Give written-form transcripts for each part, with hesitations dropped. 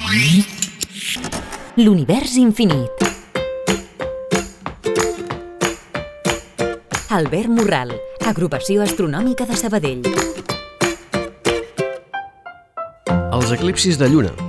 L'univers infinit. Albert Morral, Agrupació Astronòmica de Sabadell. Els eclipsis de lluna.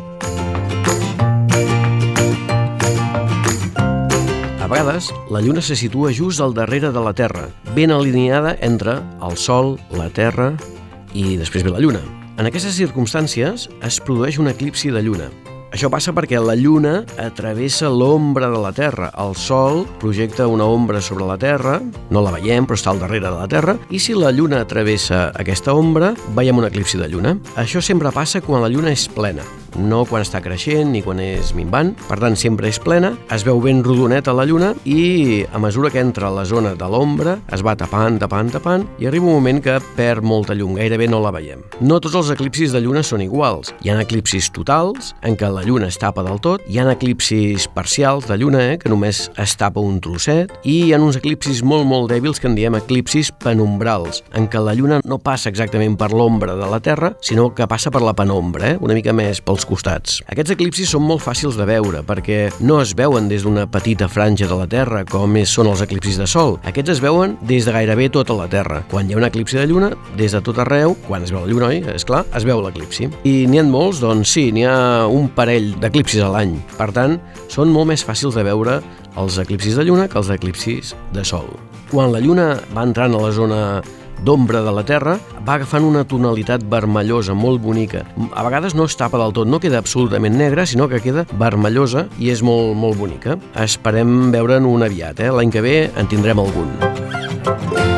A vegades, la lluna se situa just al darrere de la Terra, ben alineada entre el Sol, la Terra i després ve la lluna. En aquestes circumstàncies es produeix un eclipsi de lluna. Això passa perquè la lluna travessa l'ombra de la Terra. El Sol projecta una ombra sobre la Terra, no la veiem, però està al darrere de la Terra, i si la lluna travessa aquesta ombra, veiem un eclipsi de lluna. Això sempre passa quan la lluna és plena, no quan està creixent ni quan és minvant. Per tant, sempre és plena, es veu ben rodoneta la lluna i a mesura que entra a la zona de l'ombra es va tapant i arriba un moment que perd molta llum, gairebé no la veiem. No tots els eclipsis de lluna són iguals. Hi ha eclipsis totals, en què la lluna es tapa del tot, hi ha eclipsis parcials de lluna, que només es tapa un trosset, i hi ha uns eclipsis molt dèbils que en diem eclipsis penumbrals, en què la lluna no passa exactament per l'ombra de la Terra, sinó que passa per la penombra, una mica més pels costats. Aquests eclipsis són molt fàcils de veure, perquè no es veuen des d'una petita franja de la Terra, com són els eclipsis de Sol. Aquests es veuen des de gairebé tota la Terra. Quan hi ha un eclipsi de lluna, des de tot arreu, quan es veu la lluna, és clar, es veu l'eclipsi. I n'hi ha molts? Doncs sí, n'hi ha un parell d'eclipsis a l'any. Per tant, són molt més fàcils de veure els eclipsis de lluna que els eclipsis de Sol. Quan la lluna va entrant a la zona d'ombra de la Terra, va agafant una tonalitat vermellosa molt bonica. A vegades no es tapa del tot, no queda absolutament negra, sinó que queda vermellosa i és molt bonica. Esperem veure'n un aviat, L'any que ve en tindrem algun.